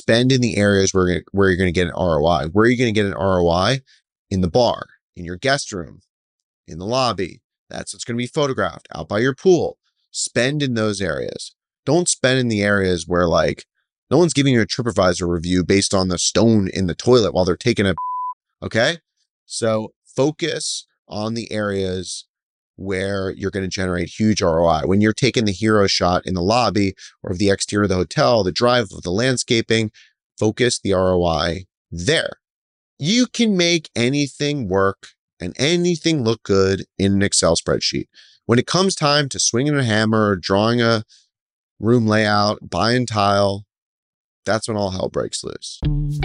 spend in the areas where you're going to get an ROI. Where are you going to get an ROI? In the bar, in your guest room, in the lobby. That's what's going to be photographed, out by your pool. Spend in those areas. Don't spend in the areas where like no one's giving you a TripAdvisor review based on the stone in the toilet while they're taking a, okay? So focus on the areas where you're going to generate huge ROI. When you're taking the hero shot in the lobby or of the exterior of the hotel, the drive of the landscaping, focus the ROI there. You can make anything work and anything look good in an Excel spreadsheet. When it comes time to swinging a hammer, drawing a room layout, buying tile, that's when all hell breaks loose.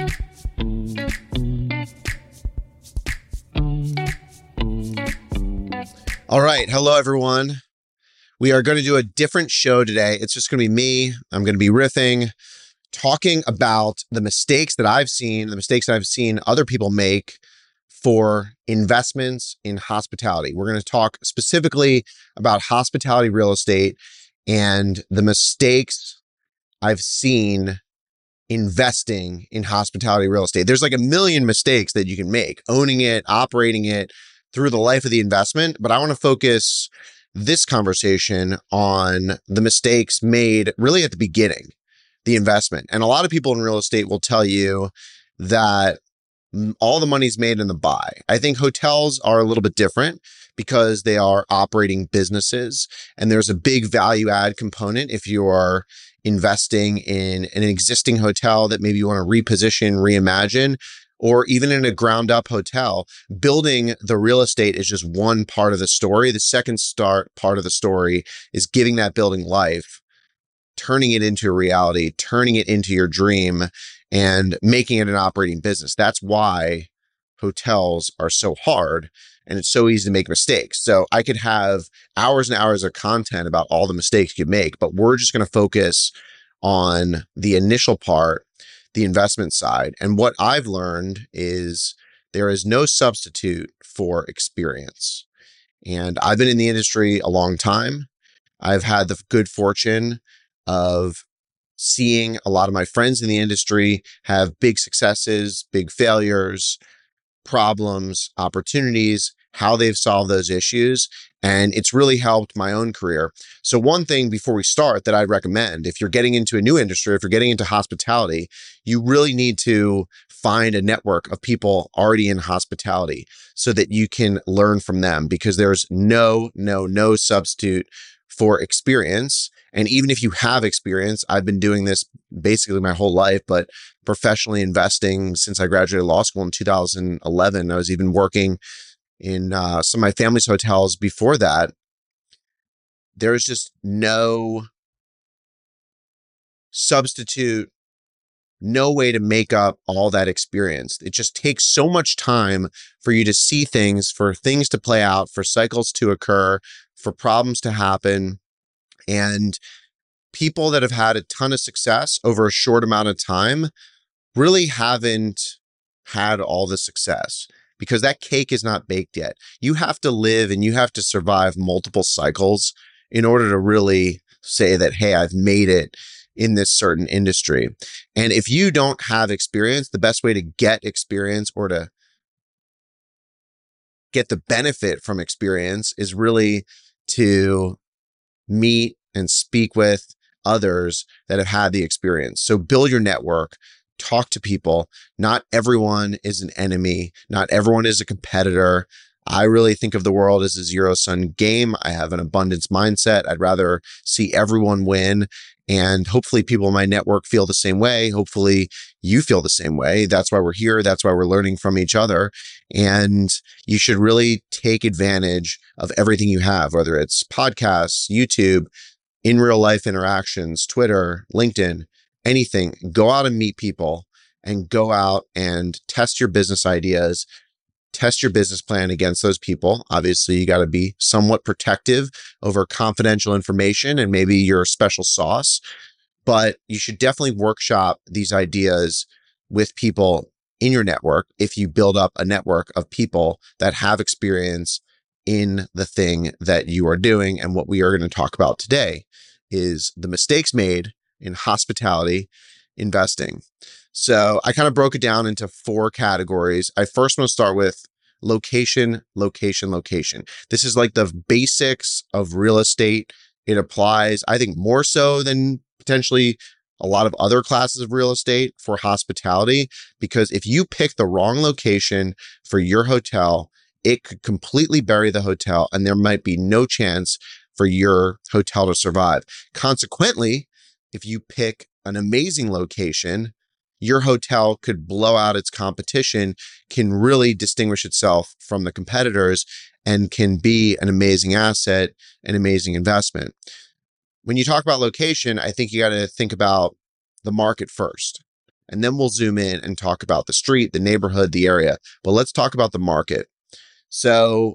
All right. Hello, everyone. We are going to do a different show today. It's just going to be me. I'm going to be riffing, talking about the mistakes that I've seen, the mistakes that I've seen other people make for investments in hospitality. We're going to talk specifically about hospitality real estate and the mistakes I've seen investing in hospitality real estate. There's like a million mistakes that you can make, owning it, operating it through the life of the investment. But I want to focus this conversation on the mistakes made really at the beginning, the investment. And a lot of people in real estate will tell you that all the money's made in the buy. I think hotels are a little bit different because they are operating businesses and there's a big value add component if you are investing in an existing hotel that maybe you want to reposition, reimagine, or even in a ground up hotel. Building the real estate is just one part of the story. The second part of the story is giving that building life, turning it into a reality, turning it into your dream, and making it an operating business. That's why hotels are so hard and it's so easy to make mistakes. So I could have hours and hours of content about all the mistakes you could make, but we're just going to focus on the initial part, the investment side. And what I've learned is there is no substitute for experience. And I've been in the industry a long time. I've had the good fortune of seeing a lot of my friends in the industry have big successes, big failures, problems, opportunities, how they've solved those issues. And it's really helped my own career. So one thing before we start that I'd recommend, if you're getting into a new industry, if you're getting into hospitality, you really need to find a network of people already in hospitality so that you can learn from them, because there's no substitute for experience. And even if you have experience, I've been doing this basically my whole life, but professionally investing since I graduated law school in 2011. I was even working in some of my family's hotels before that. There's just no substitute, no way to make up all that experience. It just takes so much time for you to see things, for things to play out, for cycles to occur, for problems to happen. And people that have had a ton of success over a short amount of time really haven't had all the success, because that cake is not baked yet. You have to live and you have to survive multiple cycles in order to really say that, hey, I've made it in this certain industry. And if you don't have experience, the best way to get experience or to get the benefit from experience is really to meet and speak with others that have had the experience. So build your network, talk to people. Not everyone is an enemy. Not everyone is a competitor. I really think of the world as a zero-sum game. I have an abundance mindset. I'd rather see everyone win. And hopefully people in my network feel the same way. Hopefully you feel the same way. That's why we're here. That's why we're learning from each other. And you should really take advantage of everything you have, whether it's podcasts, YouTube, in real life interactions, Twitter, LinkedIn, anything. Go out and meet people and go out and test your business ideas, test your business plan against those people. Obviously, you got to be somewhat protective over confidential information and maybe your special sauce, but you should definitely workshop these ideas with people in your network if you build up a network of people that have experience in the thing that you are doing. And what we are going to talk about today is the mistakes made in hospitality investing. So I kind of broke it down into 4 categories. I first want to start with location, location, location. This is like the basics of real estate. It applies, I think, more so than potentially a lot of other classes of real estate for hospitality, because if you pick the wrong location for your hotel, it could completely bury the hotel and there might be no chance for your hotel to survive. Consequently, if you pick an amazing location, your hotel could blow out its competition, can really distinguish itself from the competitors, and can be an amazing asset, an amazing investment. When you talk about location, I think you got to think about the market first, and then we'll zoom in and talk about the street, the neighborhood, the area. But let's talk about the market. So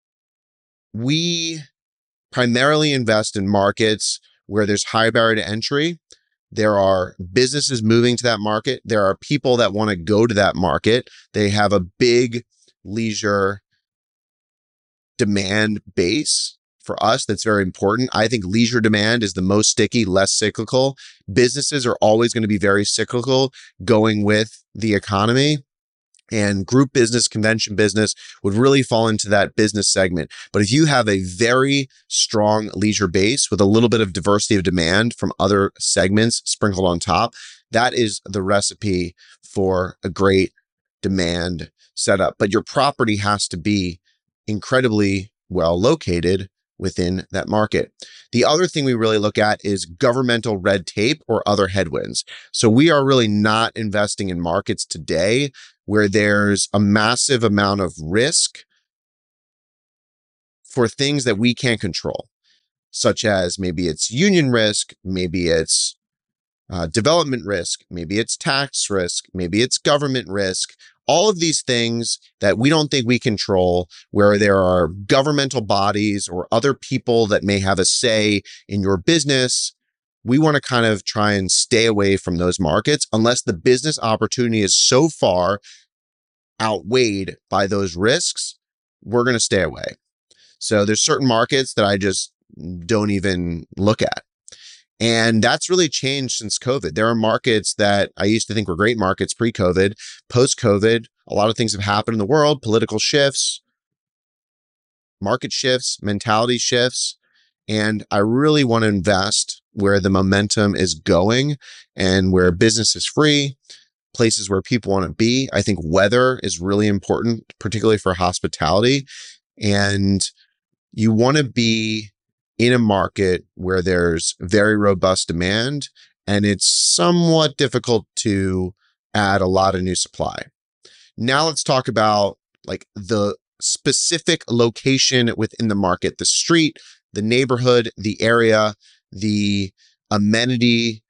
we primarily invest in markets where there's high barrier to entry. There are businesses moving to that market. There are people that want to go to that market. They have a big leisure demand base. For us, that's very important. I think leisure demand is the most sticky, less cyclical. Businesses are always going to be very cyclical, going with the economy. And group business, convention business would really fall into that business segment. But if you have a very strong leisure base with a little bit of diversity of demand from other segments sprinkled on top, that is the recipe for a great demand setup. But your property has to be incredibly well located within that market. The other thing we really look at is governmental red tape or other headwinds. So we are really not investing in markets today where there's a massive amount of risk for things that we can't control, such as maybe it's union risk, maybe it's development risk, maybe it's tax risk, maybe it's government risk. All of these things that we don't think we control, where there are governmental bodies or other people that may have a say in your business, we want to kind of try and stay away from those markets unless the business opportunity is so far outweighed by those risks. We're going to stay away. So there's certain markets that I just don't even look at. And that's really changed since COVID. There are markets that I used to think were great markets pre-COVID. Post-COVID, a lot of things have happened in the world, political shifts, market shifts, mentality shifts. And I really want to invest where the momentum is going and where business is free, places where people want to be. I think weather is really important, particularly for hospitality. And you want to be in a market where there's very robust demand and it's somewhat difficult to add a lot of new supply. Now let's talk about like the specific location within the market, the street, the neighborhood, the area, the amenity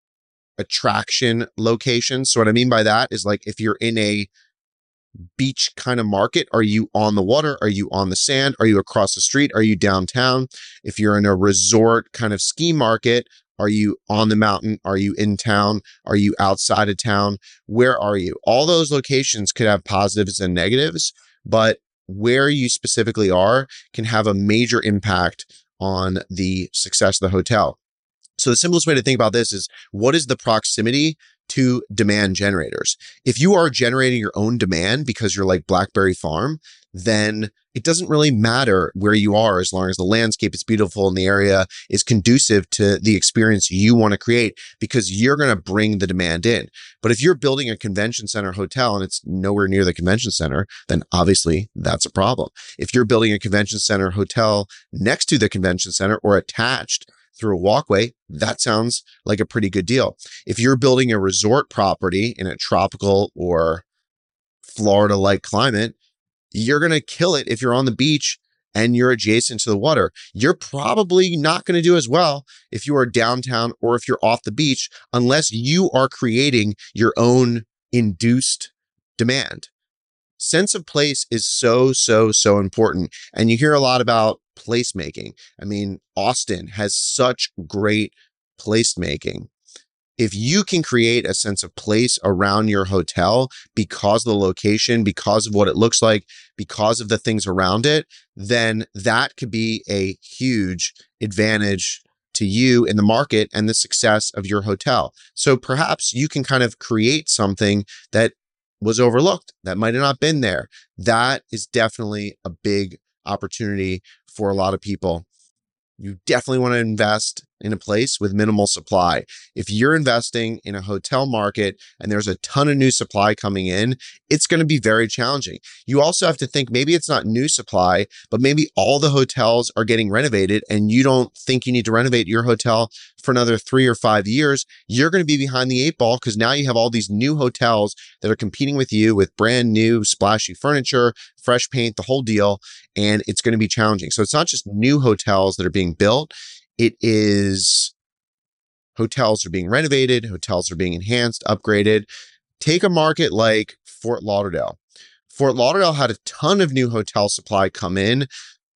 attraction location. So what I mean by that is like if you're in a beach kind of market, are you on the water? Are you on the sand? Are you across the street? Are you downtown? If you're in a resort kind of ski market, are you on the mountain? Are you in town? Are you outside of town? Where are you? All those locations could have positives and negatives, but where you specifically are can have a major impact on the success of the hotel. So the simplest way to think about this is, what is the proximity to demand generators? If you are generating your own demand because you're like Blackberry Farm, then it doesn't really matter where you are as long as the landscape is beautiful and the area is conducive to the experience you want to create, because you're going to bring the demand in. But if you're building a convention center hotel and it's nowhere near the convention center, then obviously that's a problem. If you're building a convention center hotel next to the convention center or attached through a walkway, that sounds like a pretty good deal. If you're building a resort property in a tropical or Florida-like climate, you're going to kill it if you're on the beach and you're adjacent to the water. You're probably not going to do as well if you are downtown or if you're off the beach, unless you are creating your own induced demand. Sense of place is so important. And you hear a lot about placemaking. I mean, Austin has such great placemaking. If you can create a sense of place around your hotel because of the location, because of what it looks like, because of the things around it, then that could be a huge advantage to you in the market and the success of your hotel. So perhaps you can kind of create something that was overlooked, that might have not been there. That is definitely a big opportunity for a lot of people. You definitely want to invest in a place with minimal supply. If you're investing in a hotel market and there's a ton of new supply coming in, it's going to be very challenging. You also have to think maybe it's not new supply, but maybe all the hotels are getting renovated and you don't think you need to renovate your hotel for another 3 or 5 years. You're going to be behind the 8 ball because now you have all these new hotels that are competing with you with brand new splashy furniture, fresh paint, the whole deal, and it's going to be challenging. So it's not just new hotels that are being built. It is hotels are being renovated, hotels are being enhanced, upgraded. Take a market like Fort Lauderdale. Fort Lauderdale had a ton of new hotel supply come in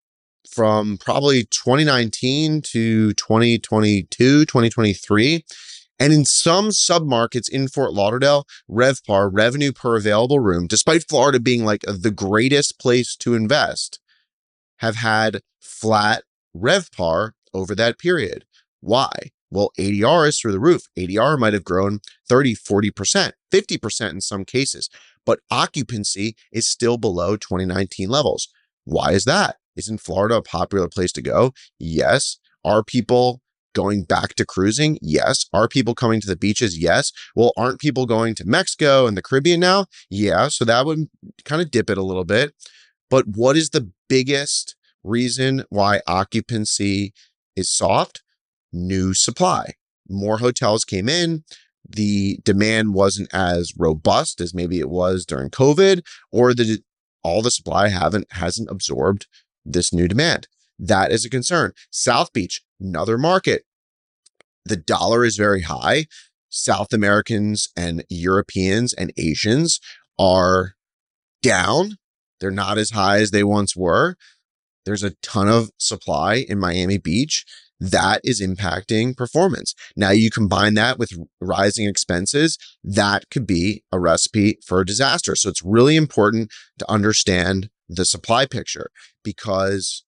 from probably 2019 to 2022, 2023. And in some submarkets in Fort Lauderdale, RevPAR, revenue per available room, despite Florida being like the greatest place to invest, have had flat RevPAR over that period. Why? Well, ADR is through the roof. ADR might have grown 30, 40%, 50% in some cases, but occupancy is still below 2019 levels. Why is that? Isn't Florida a popular place to go? Yes. Are people going back to cruising? Yes. Are people coming to the beaches? Yes. Well, aren't people going to Mexico and the Caribbean now? Yeah. So that would kind of dip it a little bit. But what is the biggest reason why occupancy is soft? New supply. More hotels came in. The demand wasn't as robust as maybe it was during COVID, or all the supply hasn't absorbed this new demand. That is a concern. South Beach, another market. The dollar is very high. South Americans and Europeans and Asians are down. They're not as high as they once were. There's a ton of supply in Miami Beach. That is impacting performance. Now you combine that with rising expenses, that could be a recipe for a disaster. So it's really important to understand the supply picture, because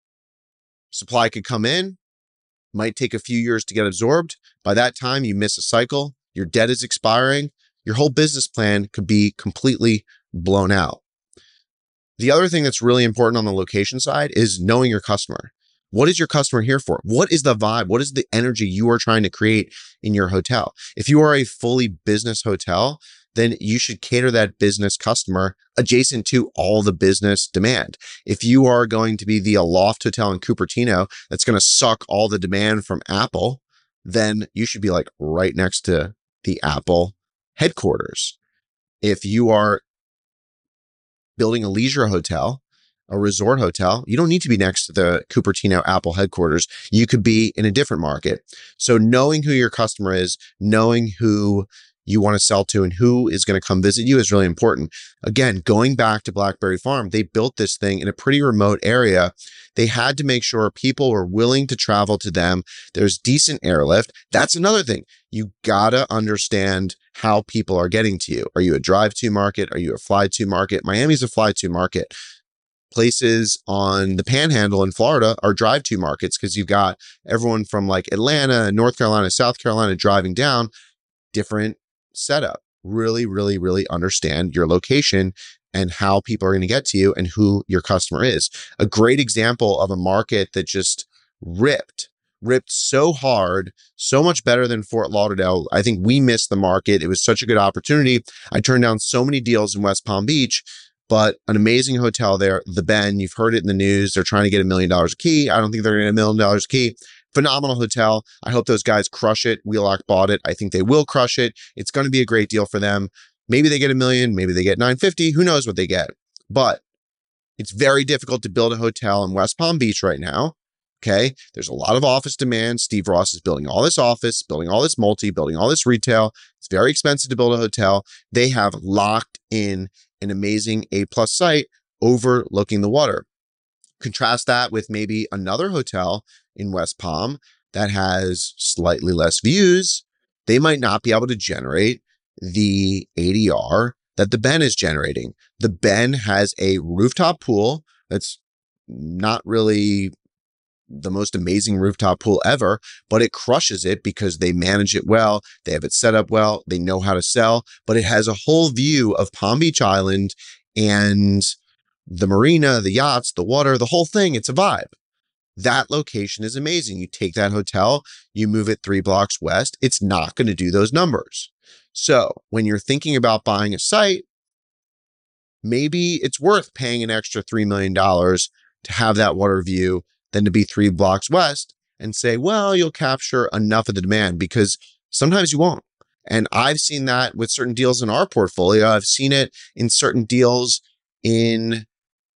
supply could come in, might take a few years to get absorbed. By that time, you miss a cycle, your debt is expiring, your whole business plan could be completely blown out. The other thing that's really important on the location side is knowing your customer. What is your customer here for? What is the vibe? What is the energy you are trying to create in your hotel? If you are a fully business hotel, then you should cater that business customer adjacent to all the business demand. If you are going to be the Aloft Hotel in Cupertino that's going to suck all the demand from Apple, then you should be like right next to the Apple headquarters. If you are building a leisure hotel, a resort hotel, you don't need to be next to the Cupertino Apple headquarters. You could be in a different market. So knowing who your customer is, knowing who you want to sell to and who is going to come visit you is really important. Again, going back to Blackberry Farm, they built this thing in a pretty remote area. They had to make sure people were willing to travel to them. There's decent airlift. That's another thing. You gotta understand how people are getting to you. Are you a drive-to market? Are you a fly-to market? Miami's a fly-to market. Places on the Panhandle in Florida are drive-to markets because you've got everyone from like Atlanta, North Carolina, South Carolina driving down. Different setup. Really, really, really understand your location and how people are going to get to you and who your customer is. A great example of a market that just ripped so hard, so much better than Fort Lauderdale. I think we missed the market. It was such a good opportunity. I turned down so many deals in West Palm Beach, but an amazing hotel there, The Ben. You've heard it in the news. They're trying to get $1 million a key. I don't think they're going to get $1 million a key. Phenomenal hotel. I hope those guys crush it. Wheelock bought it. I think they will crush it. It's going to be a great deal for them. Maybe they get $1 million. Maybe they get $950. Who knows what they get? But it's very difficult to build a hotel in West Palm Beach right now. Okay. There's a lot of office demand. Steve Ross is building all this office, building all this multi, building all this retail. It's very expensive to build a hotel. They have locked in an amazing A+ site overlooking the water. Contrast that with maybe another hotel in West Palm that has slightly less views. They might not be able to generate the ADR that the Ben is generating. The Ben has a rooftop pool that's not really the most amazing rooftop pool ever, but it crushes it because they manage it well. They have it set up well. They know how to sell, but it has a whole view of Palm Beach Island and the marina, the yachts, the water, the whole thing. It's a vibe. That location is amazing. You take that hotel, you move it 3 blocks west, it's not going to do those numbers. So when you're thinking about buying a site, maybe it's worth paying an extra $3 million to have that water view than to be 3 blocks west and say, well, you'll capture enough of the demand, because sometimes you won't. And I've seen that with certain deals in our portfolio. I've seen it in certain deals in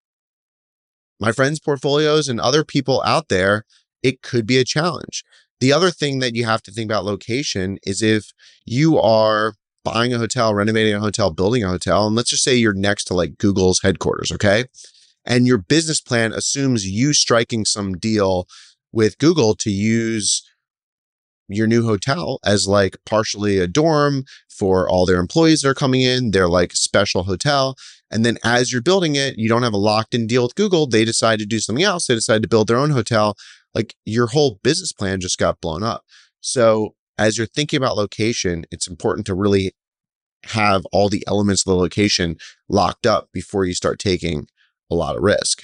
my friends' portfolios and other people out there. It could be a challenge. The other thing that you have to think about location is if you are buying a hotel, renovating a hotel, building a hotel, and let's just say you're next to like Google's headquarters, okay? And your business plan assumes you striking some deal with Google to use your new hotel as like partially a dorm for all their employees that are coming in, their like special hotel. And then as you're building it, you don't have a locked in deal with Google. They decide to do something else. They decide to build their own hotel. Like your whole business plan just got blown up. So as you're thinking about location, it's important to really have all the elements of the location locked up before you start taking a lot of risk.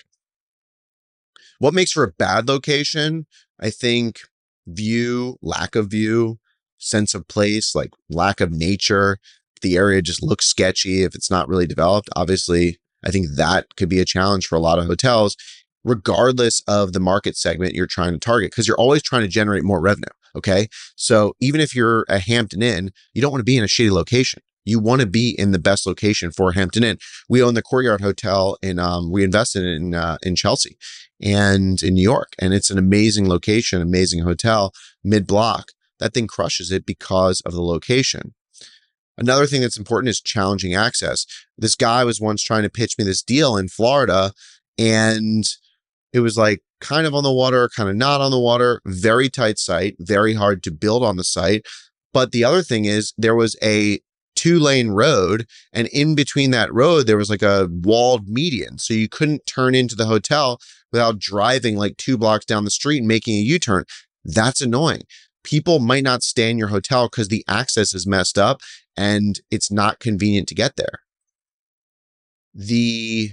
What makes for a bad location? I think view, lack of view, sense of place, like lack of nature. The area just looks sketchy if it's not really developed. Obviously, I think that could be a challenge for a lot of hotels, regardless of the market segment you're trying to target, because you're always trying to generate more revenue. Okay. So even if you're a Hampton Inn, you don't want to be in a shitty location. You want to be in the best location for Hampton Inn. We own the Courtyard Hotel and we invested in Chelsea and in New York. And it's an amazing location, amazing hotel, mid-block. That thing crushes it because of the location. Another thing that's important is challenging access. This guy was once trying to pitch me this deal in Florida, and it was like kind of on the water, kind of not on the water, very tight site, very hard to build on the site. But the other thing is there was a 2-lane road, and in between that road, there was like a walled median. So you couldn't turn into the hotel without driving like 2 blocks down the street and making a U-turn. That's annoying. People might not stay in your hotel because the access is messed up and it's not convenient to get there. The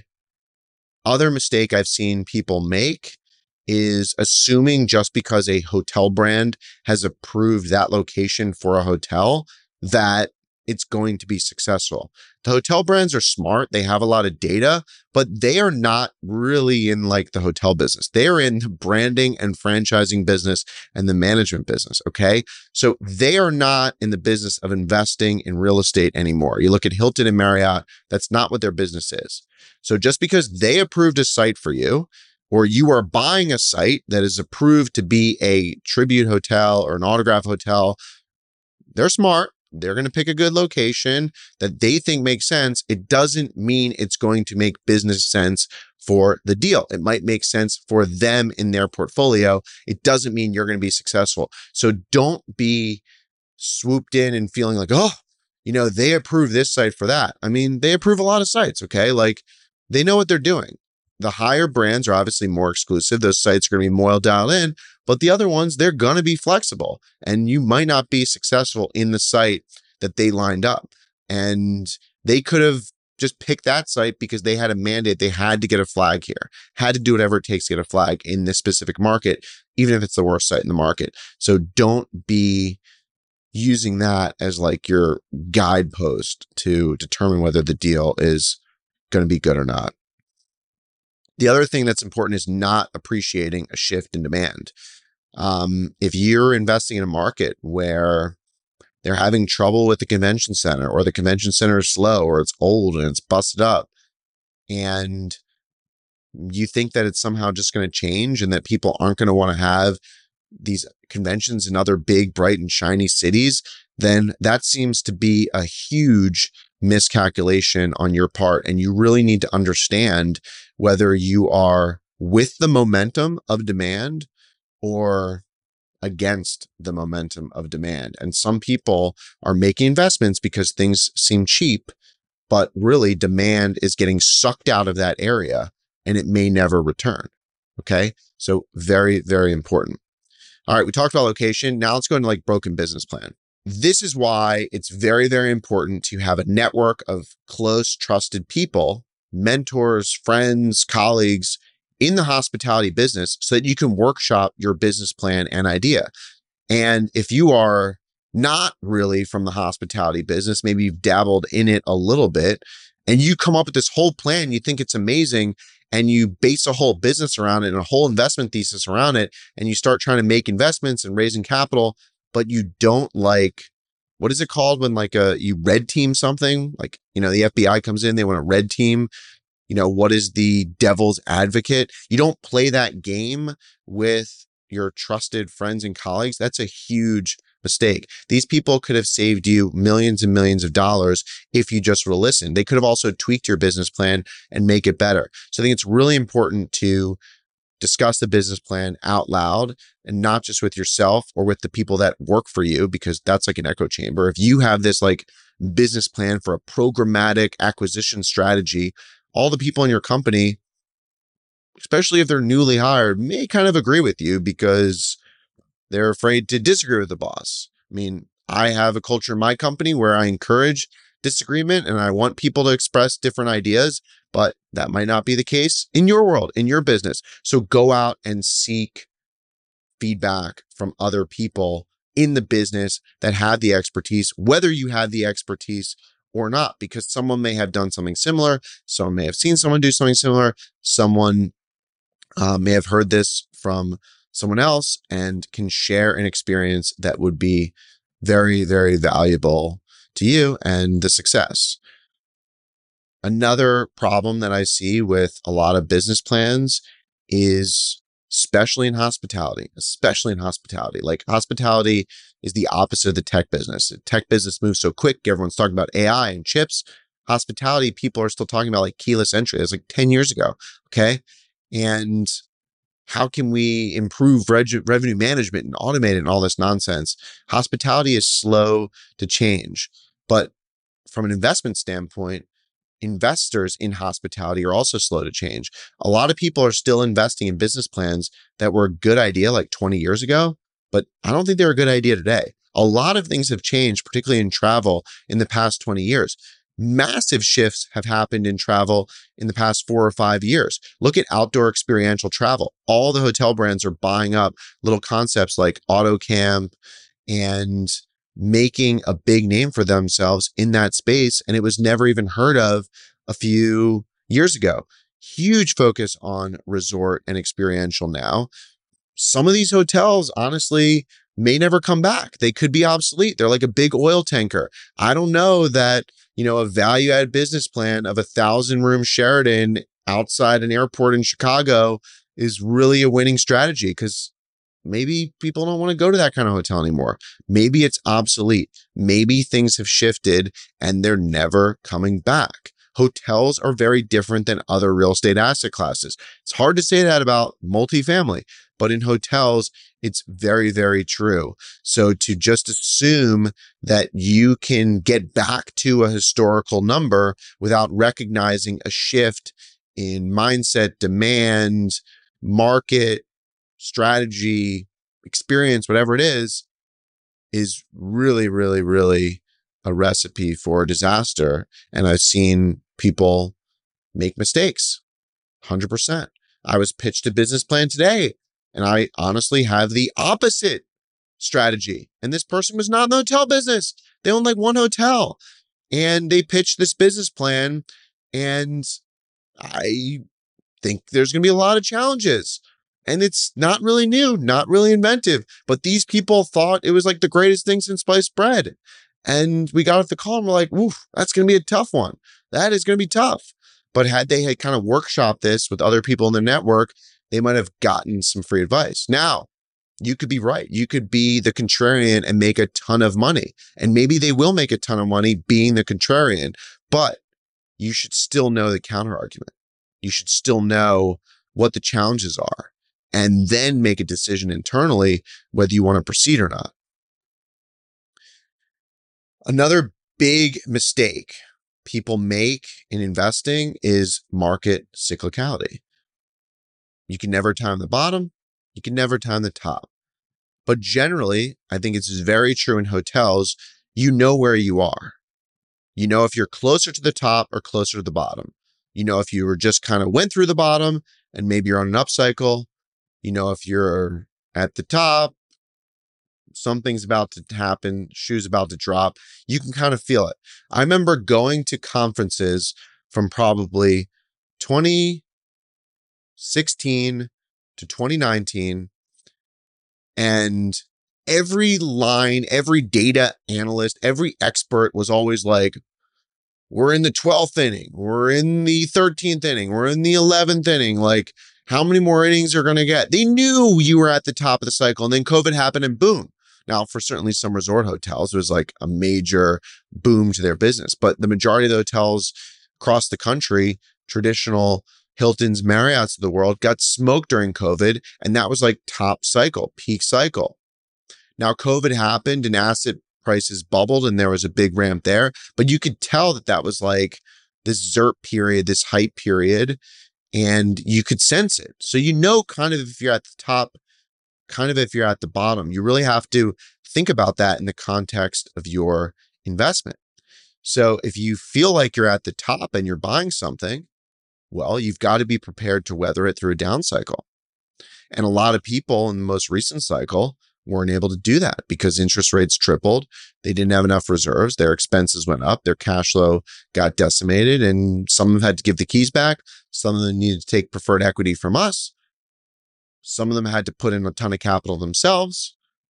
other mistake I've seen people make is assuming just because a hotel brand has approved that location for a hotel that it's going to be successful. The hotel brands are smart. They have a lot of data, but they are not really in like the hotel business. They are in the branding and franchising business and the management business. Okay. So they are not in the business of investing in real estate anymore. You look at Hilton and Marriott, that's not what their business is. So just because they approved a site for you, or you are buying a site that is approved to be a Tribute hotel or an Autograph hotel, they're smart. They're going to pick a good location that they think makes sense. It doesn't mean it's going to make business sense for the deal. It might make sense for them in their portfolio. It doesn't mean you're going to be successful. So don't be swooped in and feeling like, oh, they approve this site for that. I mean, they approve a lot of sites. Okay. Like they know what they're doing. The higher brands are obviously more exclusive. Those sites are going to be more dialed in, but the other ones, they're going to be flexible, and you might not be successful in the site that they lined up. And they could have just picked that site because they had a mandate. They had to get a flag here, had to do whatever it takes to get a flag in this specific market, even if it's the worst site in the market. So don't be using that as like your guidepost to determine whether the deal is going to be good or not. The other thing that's important is not appreciating a shift in demand. If you're investing in a market where they're having trouble with the convention center, or the convention center is slow, or it's old and it's busted up, and you think that it's somehow just going to change and that people aren't going to want to have these conventions in other big, bright and shiny cities, then that seems to be a huge miscalculation on your part. And you really need to understand whether you are with the momentum of demand or against the momentum of demand. And some people are making investments because things seem cheap, but really demand is getting sucked out of that area and it may never return. Okay. So very, very important. All right. We talked about location. Now let's go into like broken business plan. This is why it's very, very important to have a network of close, trusted people, mentors, friends, colleagues in the hospitality business so that you can workshop your business plan and idea. And if you are not really from the hospitality business, maybe you've dabbled in it a little bit, and you come up with this whole plan, you think it's amazing, and you base a whole business around it and a whole investment thesis around it, and you start trying to make investments and raising capital, but you don't like, what is it called when like you red team something? Like, the FBI comes in, they want to red team. What is the devil's advocate? You don't play that game with your trusted friends and colleagues. That's a huge mistake. These people could have saved you millions and millions of dollars if you just would have listened. They could have also tweaked your business plan and make it better. So I think it's really important to discuss the business plan out loud and not just with yourself or with the people that work for you, because that's like an echo chamber. If you have this like business plan for a programmatic acquisition strategy, all the people in your company, especially if they're newly hired, may kind of agree with you because they're afraid to disagree with the boss. I mean, I have a culture in my company where I encourage disagreement and I want people to express different ideas, but that might not be the case in your world, in your business. So go out and seek feedback from other people in the business that have the expertise, whether you have the expertise or not, because someone may have done something similar. Someone may have seen someone do something similar. Someone may have heard this from someone else and can share an experience that would be very, very valuable to you and the success. Another problem that I see with a lot of business plans is, especially in hospitality, like hospitality is the opposite of the tech business. The tech business moves so quick. Everyone's talking about AI and chips. Hospitality, people are still talking about like keyless entry. That's like 10 years ago. Okay. And how can we improve revenue management and automate it and all this nonsense? Hospitality is slow to change. But from an investment standpoint, investors in hospitality are also slow to change. A lot of people are still investing in business plans that were a good idea like 20 years ago, but I don't think they're a good idea today. A lot of things have changed, particularly in travel in the past 20 years. Massive shifts have happened in travel in the past 4 or 5 years. Look at outdoor experiential travel. All the hotel brands are buying up little concepts like AutoCamp and making a big name for themselves in that space. And it was never even heard of a few years ago. Huge focus on resort and experiential now. Some of these hotels, honestly, may never come back. They could be obsolete. They're like a big oil tanker. I don't know that, a value-add business plan of 1,000-room Sheraton outside an airport in Chicago is really a winning strategy, because maybe people don't want to go to that kind of hotel anymore. Maybe it's obsolete. Maybe things have shifted and they're never coming back. Hotels are very different than other real estate asset classes. It's hard to say that about multifamily, but in hotels, it's very, very true. So to just assume that you can get back to a historical number without recognizing a shift in mindset, demand, market, strategy, experience, whatever it is really, really, really a recipe for disaster. And I've seen people make mistakes 100%. I was pitched a business plan today, and I honestly have the opposite strategy. And this person was not in the hotel business. They owned like one hotel, and they pitched this business plan. And I think there's going to be a lot of challenges. And it's not really new, not really inventive, but these people thought it was like the greatest thing since sliced bread. And we got off the call and we're like, oof, that's going to be a tough one. That is going to be tough. But had they had kind of workshopped this with other people in the network, they might have gotten some free advice. Now, you could be right. You could be the contrarian and make a ton of money. And maybe they will make a ton of money being the contrarian, but you should still know the counter argument. You should still know what the challenges are, and then make a decision internally whether you want to proceed or not. Another big mistake people make in investing is market cyclicality. You can never time the bottom. You can never time the top. But generally, I think it's very true in hotels. You know where you are. You know if you're closer to the top or closer to the bottom. You know if you were just kind of went through the bottom and maybe you're on an upcycle. You know if you're at the top, something's about to happen, shoe's about to drop. You can kind of feel it. I remember going to conferences from probably 2016 to 2019, and every line, every data analyst, every expert was always like, we're in the 12th inning, we're in the 13th inning, we're in the 11th inning. Like, how many more innings are going to get? They knew you were at the top of the cycle, and then COVID happened and boom. Now, for certainly some resort hotels, it was like a major boom to their business. But the majority of the hotels across the country, traditional Hilton's, Marriott's of the world, got smoked during COVID. And that was like top cycle, peak cycle. Now, COVID happened and asset prices bubbled and there was a big ramp there. But you could tell that that was like this ZERP period, this hype period, and you could sense it. So you know kind of if you're at the top, kind of if you're at the bottom. You really have to think about that in the context of your investment. So if you feel like you're at the top and you're buying something, well, you've got to be prepared to weather it through a down cycle. And a lot of people in the most recent cycle weren't able to do that because interest rates tripled. They didn't have enough reserves. Their expenses went up. Their cash flow got decimated. And some of them had to give the keys back. Some of them needed to take preferred equity from us. Some of them had to put in a ton of capital themselves.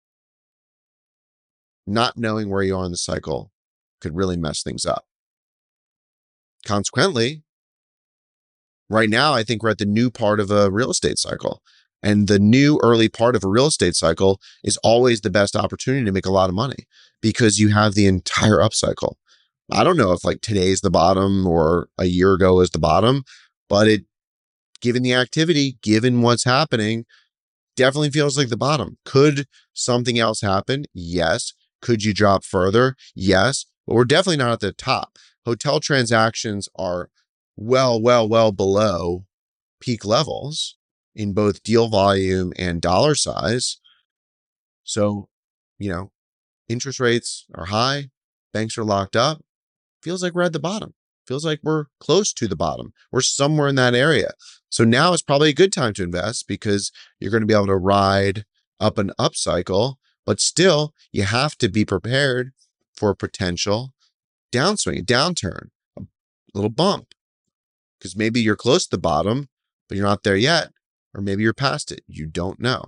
Not knowing where you are in the cycle could really mess things up. Consequently, right now, I think we're at the new part of a real estate cycle. And the new early part of a real estate cycle is always the best opportunity to make a lot of money because you have the entire upcycle. I don't know if like today's the bottom or a year ago is the bottom, but given the activity, given what's happening, definitely feels like the bottom. Could something else happen? Yes. Could you drop further? Yes. But we're definitely not at the top. Hotel transactions are well below peak levels in both deal volume and dollar size. So, interest rates are high. Banks are locked up. Feels like we're at the bottom. Feels like we're close to the bottom. We're somewhere in that area. So now is probably a good time to invest because you're going to be able to ride up an upcycle, but still you have to be prepared for a potential downswing, a downturn, a little bump, because maybe you're close to the bottom, but you're not there yet, or maybe you're past it. You don't know.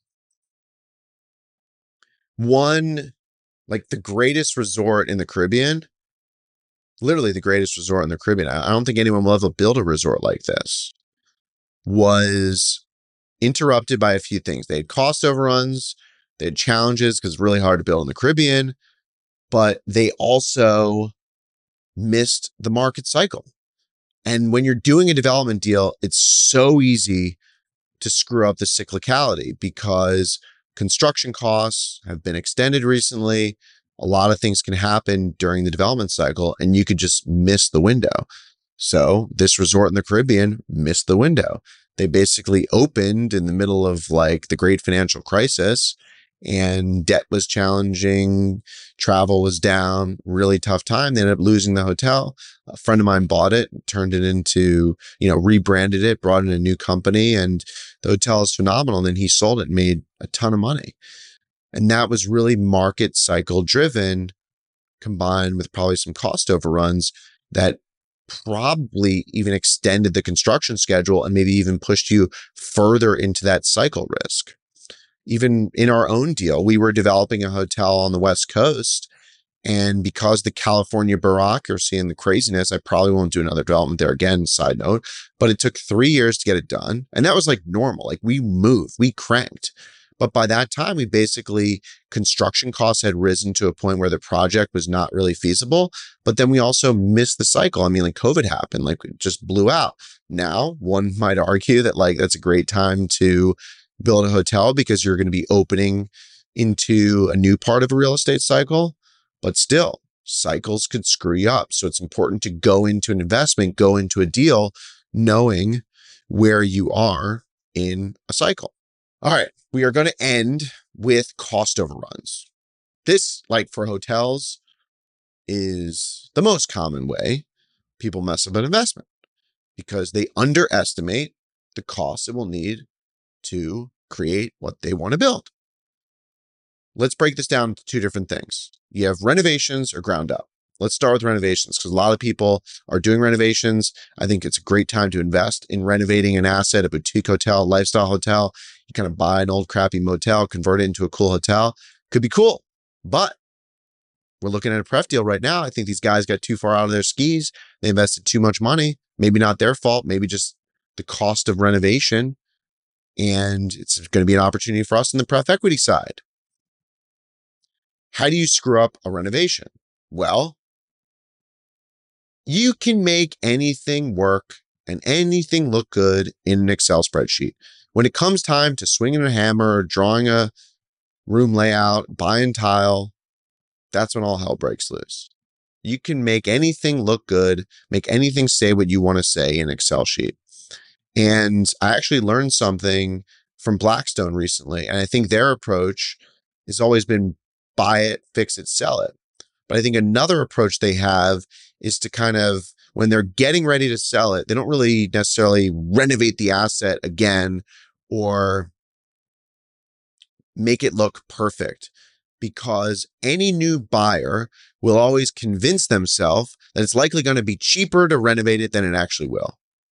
One, like the greatest resort in the Caribbean, literally the greatest resort in the Caribbean. I don't think anyone will ever build a resort like this, was interrupted by a few things. They had cost overruns, they had challenges because it's really hard to build in the Caribbean, but they also missed the market cycle. And when you're doing a development deal, it's so easy to screw up the cyclicality because construction costs have been extended recently. A lot of things can happen during the development cycle and you could just miss the window. So this resort in the Caribbean missed the window. They basically opened in the middle of like the great financial crisis and debt was challenging. Travel was down, really tough time. They ended up losing the hotel. A friend of mine bought it, turned it into, rebranded it, brought in a new company, and the hotel is phenomenal. And then he sold it and made a ton of money. And that was really market cycle driven, combined with probably some cost overruns that probably even extended the construction schedule and maybe even pushed you further into that cycle risk. Even in our own deal, we were developing a hotel on the West Coast. And because the California bureaucracy and the craziness, I probably won't do another development there again, side note, but it took 3 years to get it done. And that was like normal. Like we moved, we cranked. But by that time, construction costs had risen to a point where the project was not really feasible. But then we also missed the cycle. I mean, like COVID happened, like it just blew out. Now, one might argue that like that's a great time to build a hotel because you're going to be opening into a new part of a real estate cycle. But still, cycles could screw you up. So it's important to go into an investment, go into a deal, knowing where you are in a cycle. All right, we are going to end with cost overruns. This, like for hotels, is the most common way people mess up an investment because they underestimate the costs it will need to create what they want to build. Let's break this down to two different things. You have renovations or ground up. Let's start with renovations because a lot of people are doing renovations. I think it's a great time to invest in renovating an asset, a boutique hotel, lifestyle hotel. You kind of buy an old crappy motel, convert it into a cool hotel. Could be cool, but we're looking at a pref deal right now. I think these guys got too far out of their skis. They invested too much money. Maybe not their fault. Maybe just the cost of renovation. And it's going to be an opportunity for us in the pref equity side. How do you screw up a renovation? Well, you can make anything work and anything look good in an Excel spreadsheet. When it comes time to swinging a hammer, drawing a room layout, buying tile, that's when all hell breaks loose. You can make anything look good, make anything say what you want to say in an Excel sheet. And I actually learned something from Blackstone recently, and I think their approach has always been buy it, fix it, sell it. But I think another approach they have is to kind of, when they're getting ready to sell it, they don't really necessarily renovate the asset again or make it look perfect, because any new buyer will always convince themselves that it's likely going to be cheaper to renovate it than it actually will.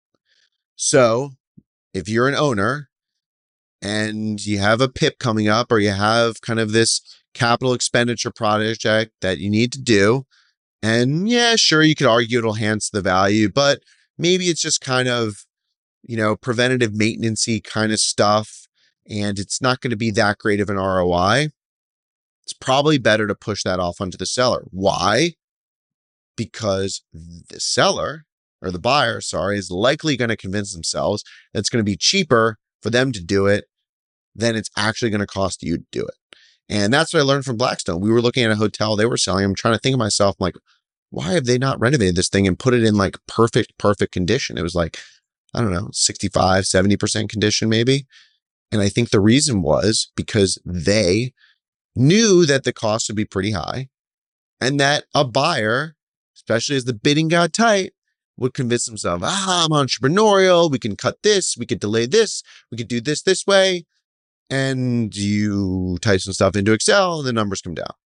So if you're an owner and you have a PIP coming up, or you have kind of this capital expenditure project that you need to do, and yeah, sure, you could argue it'll enhance the value, but maybe it's just kind of, preventative maintenance-y kind of stuff, and it's not going to be that great of an ROI. It's probably better to push that off onto the seller. Why? Because the seller, or the buyer, is likely going to convince themselves that it's going to be cheaper for them to do it than it's actually going to cost you to do it. And that's what I learned from Blackstone. We were looking at a hotel they were selling. I'm trying to think of myself, I'm like, why have they not renovated this thing and put it in like perfect condition? It was like, I don't know, 65, 70% condition maybe. And I think the reason was because they knew that the cost would be pretty high, and that a buyer, especially as the bidding got tight, would convince themselves, I'm entrepreneurial, we can cut this, we could delay this, we could do this way. And you type some stuff into Excel and the numbers come down.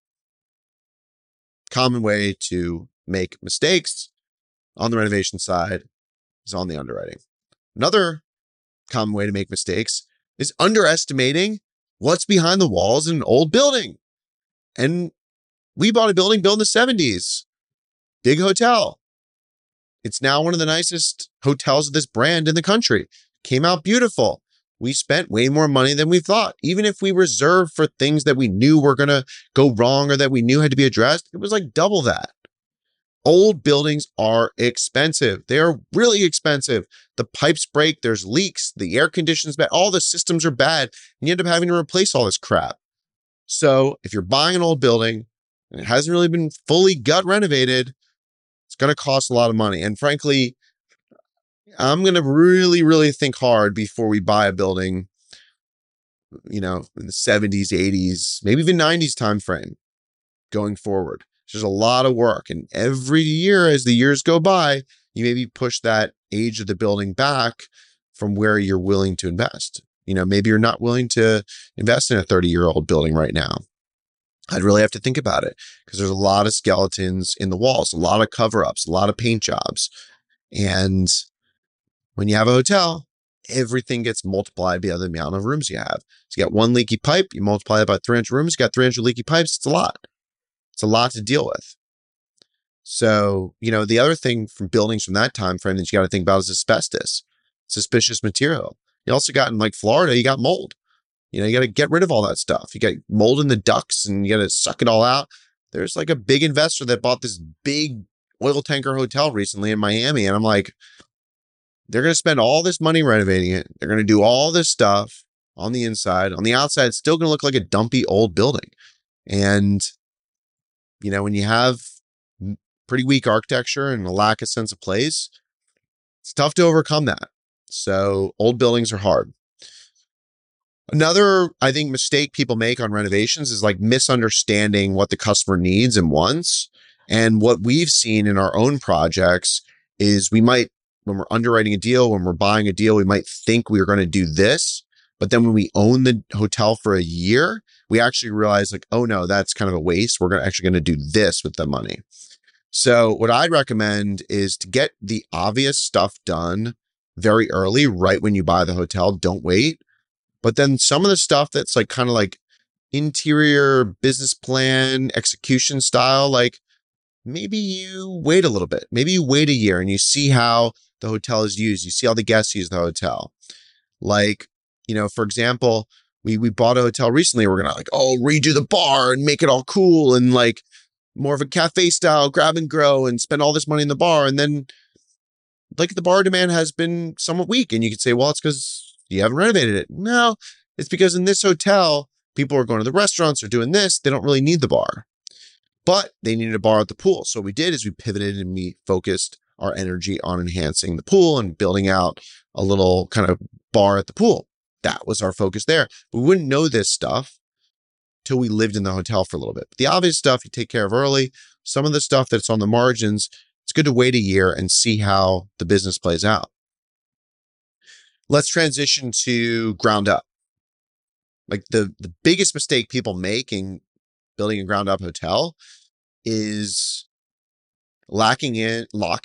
Common way to make mistakes on the renovation side is on the underwriting. Another common way to make mistakes is underestimating what's behind the walls in an old building. And we bought a building built in the 70s, big hotel. It's now one of the nicest hotels of this brand in the country. Came out beautiful. We spent way more money than we thought. Even if we reserved for things that we knew were going to go wrong or that we knew had to be addressed, it was like double that. Old buildings are expensive. They are really expensive. The pipes break, there's leaks, the air conditioning's bad, all the systems are bad, and you end up having to replace all this crap. So if you're buying an old building and it hasn't really been fully gut renovated, it's going to cost a lot of money. And frankly, I'm going to really, really think hard before we buy a building, in the 70s, 80s, maybe even 90s timeframe going forward. There's a lot of work. And every year, as the years go by, you maybe push that age of the building back from where you're willing to invest. Maybe you're not willing to invest in a 30-year-old building right now. I'd really have to think about it, because there's a lot of skeletons in the walls, a lot of cover-ups, a lot of paint jobs. And when you have a hotel, everything gets multiplied by the amount of rooms you have. So you got one leaky pipe, you multiply it by 300 rooms, you got 300 leaky pipes. It's a lot. It's a lot to deal with. So, the other thing from buildings from that time frame that you got to think about is asbestos, suspicious material. You also got in like Florida, you got mold. You got to get rid of all that stuff. You got mold in the ducts and you got to suck it all out. There's like a big investor that bought this big oil tanker hotel recently in Miami. And I'm like, they're going to spend all this money renovating it. They're going to do all this stuff on the inside. On the outside, it's still going to look like a dumpy old building. And, when you have pretty weak architecture and a lack of sense of place, it's tough to overcome that. So old buildings are hard. Another, I think, mistake people make on renovations is like misunderstanding what the customer needs and wants. And what we've seen in our own projects is we might, when we're underwriting a deal, when we're buying a deal, we might think we are going to do this. But then when we own the hotel for a year, we actually realize like, oh no, that's kind of a waste. We're actually going to do this with the money. So what I'd recommend is to get the obvious stuff done very early, right when you buy the hotel. Don't wait. But then some of the stuff that's like kind of like interior business plan execution style, like maybe you wait a little bit. Maybe you wait a year and you see how the hotel is used. You see how the guests use the hotel. Like, for example, we bought a hotel recently. We're going to like, redo the bar and make it all cool and like more of a cafe style, grab and grow and spend all this money in the bar. And then like the bar demand has been somewhat weak. And you could say, well, it's because you haven't renovated it. No, it's because in this hotel, people are going to the restaurants or doing this. They don't really need the bar, but they needed a bar at the pool. So what we did is we pivoted and we focused our energy on enhancing the pool and building out a little kind of bar at the pool. That was our focus there. We wouldn't know this stuff till we lived in the hotel for a little bit. But the obvious stuff you take care of early. Some of the stuff that's on the margins, it's good to wait a year and see how the business plays out. Let's transition to ground up. Like the biggest mistake people make in building a ground up hotel is locking in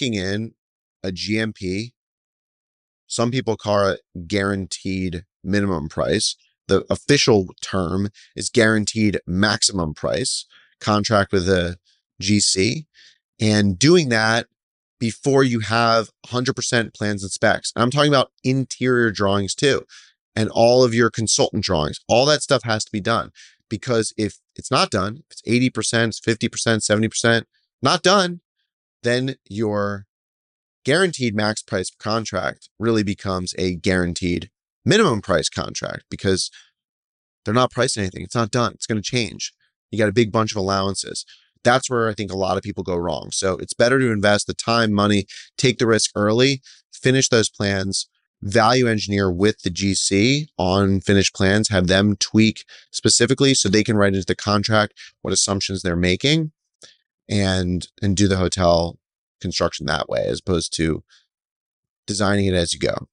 a GMP. Some people call it guaranteed minimum price. The official term is guaranteed maximum price contract with a GC, and doing that before you have 100% plans and specs. And I'm talking about interior drawings too, and all of your consultant drawings. All that stuff has to be done, because if it's not done, if it's 80%, it's 50%, 70% not done, then your guaranteed max price contract really becomes a guaranteed minimum price contract, because they're not pricing anything. It's not done. It's going to change. You got a big bunch of allowances. That's where I think a lot of people go wrong. So it's better to invest the time, money, take the risk early, finish those plans, value engineer with the GC on finished plans, have them tweak specifically so they can write into the contract what assumptions they're making, and do the hotel construction that way, as opposed to designing it as you go.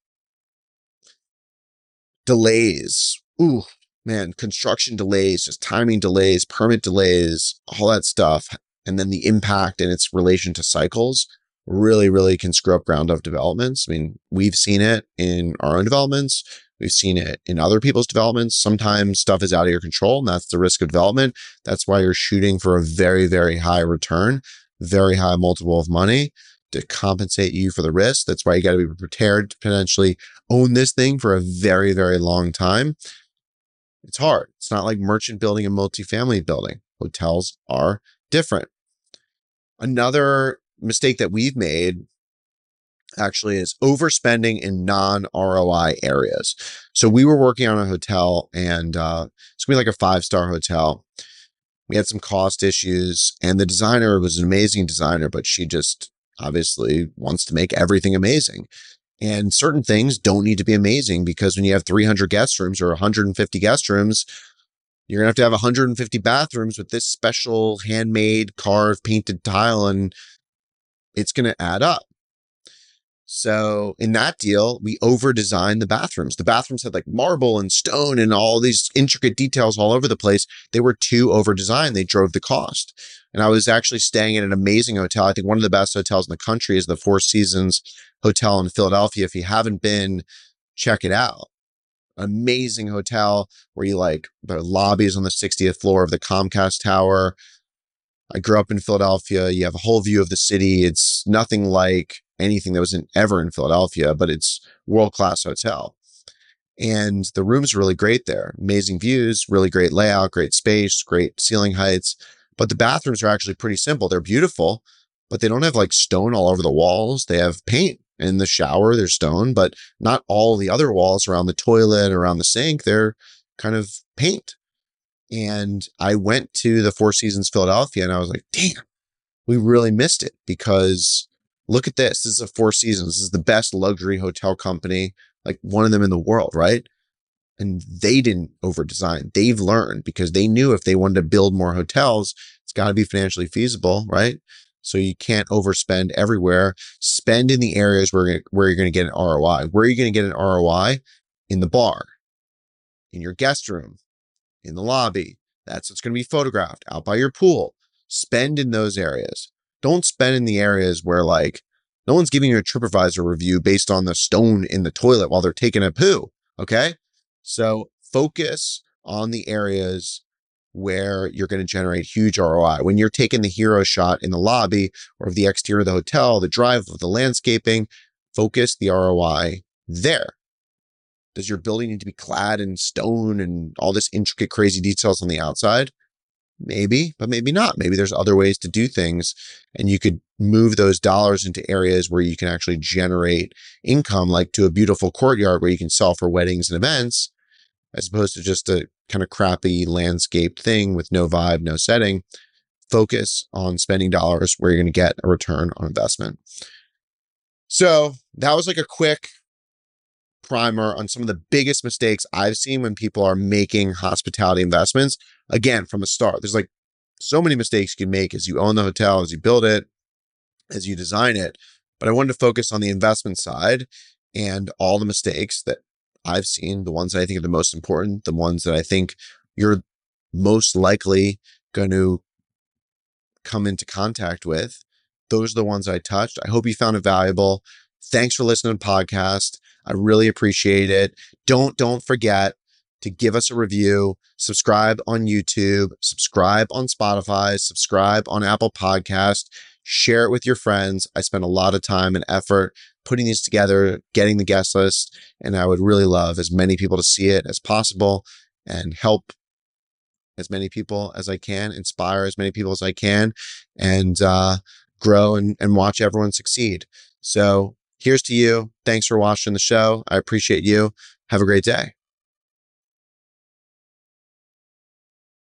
Delays. Ooh, man, construction delays, just timing delays, permit delays, all that stuff. And then the impact and its relation to cycles really, really can screw up ground up developments. I mean, we've seen it in our own developments. We've seen it in other people's developments. Sometimes stuff is out of your control, and that's the risk of development. That's why you're shooting for a very, very high return, very high multiple of money to compensate you for the risk. That's why you got to be prepared to potentially own this thing for a very, very long time. It's hard. It's not like merchant building and multifamily building. Hotels are different. Another mistake that we've made actually is overspending in non-ROI areas. So we were working on a hotel, and it's gonna be like a 5-star hotel. We had some cost issues, and the designer was an amazing designer, but she just obviously wants to make everything amazing. And certain things don't need to be amazing, because when you have 300 guest rooms or 150 guest rooms, you're going to have 150 bathrooms with this special handmade, carved, painted tile, and it's going to add up. So in that deal, we over-designed the bathrooms. The bathrooms had like marble and stone and all these intricate details all over the place. They were too over-designed. They drove the cost. And I was actually staying at an amazing hotel. I think one of the best hotels in the country is the Four Seasons Hotel in Philadelphia. If you haven't been, check it out. Amazing hotel where you like, the lobby is on the 60th floor of the Comcast Tower. I grew up in Philadelphia. You have a whole view of the city. It's nothing like anything that was ever in Philadelphia, but it's world-class hotel. And the rooms are really great there. Amazing views, really great layout, great space, great ceiling heights. But the bathrooms are actually pretty simple. They're beautiful, but they don't have like stone all over the walls. They have paint. In the shower, there's stone, but not all the other walls around the toilet, around the sink, they're kind of paint. And I went to the Four Seasons Philadelphia and I was like, damn, we really missed it, because look at this. This is a Four Seasons. This is the best luxury hotel company, like one of them in the world, right? And they didn't over design. They've learned because they knew if they wanted to build more hotels, it's got to be financially feasible, right? So you can't overspend everywhere. Spend in the areas where you're going to get an ROI. Where are you going to get an ROI? In the bar, in your guest room, in the lobby. That's what's going to be photographed out by your pool. Spend in those areas. Don't spend in the areas where like no one's giving you a TripAdvisor review based on the stone in the toilet while they're taking a poo. Okay. So focus on the areas where you're going to generate huge ROI. When you're taking the hero shot in the lobby or of the exterior of the hotel, the drive of the landscaping, focus the ROI there. Does your building need to be clad in stone and all this intricate, crazy details on the outside? Maybe, but maybe not. Maybe there's other ways to do things and you could move those dollars into areas where you can actually generate income, like to a beautiful courtyard where you can sell for weddings and events, as opposed to just a kind of crappy landscaped thing with no vibe, no setting. Focus on spending dollars where you're going to get a return on investment. So that was like a quick primer on some of the biggest mistakes I've seen when people are making hospitality investments. Again, from the start, there's like so many mistakes you can make as you own the hotel, as you build it, as you design it. But I wanted to focus on the investment side and all the mistakes that I've seen, the ones that I think are the most important, the ones that I think you're most likely going to come into contact with. Those are the ones I touched. I hope you found it valuable. Thanks for listening to the podcast. I really appreciate it. Don't forget to give us a review, subscribe on YouTube, subscribe on Spotify, subscribe on Apple Podcast, share it with your friends. I spent a lot of time and effort putting these together, getting the guest list, and I would really love as many people to see it as possible and help as many people as I can, inspire as many people as I can, and grow and watch everyone succeed. So here's to you. Thanks for watching the show. I appreciate you. Have a great day.